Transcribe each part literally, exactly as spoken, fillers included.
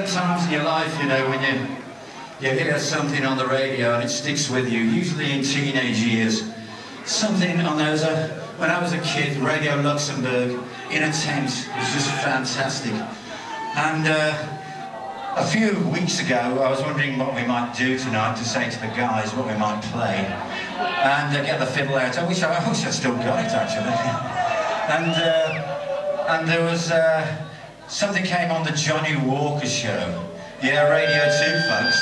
certain times in your life, you know, when you you hear something on the radio and it sticks with you, usually in teenage years. Something on those, uh, when I was a kid, Radio Luxembourg, in a tent, was just fantastic. And uh, a few weeks ago, I was wondering what we might do tonight to say to the guys what we might play. And uh, get the fiddle out. I wish I, I wish I still got it, actually. and, uh, and there was, uh, something came on the Johnny Walker show. Yeah, Radio two, folks.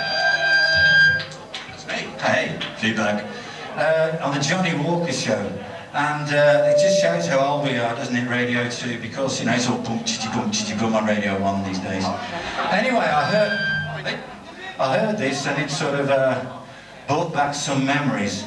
Hey. It's me. Hey, feedback. Uh, on the Johnny Walker show. And uh, it just shows how old we are, doesn't it, Radio two? Because, you know, it's all boom, chitty boom, chitty boom on Radio one these days. Anyway, I heard, I heard this and it sort of uh, brought back some memories.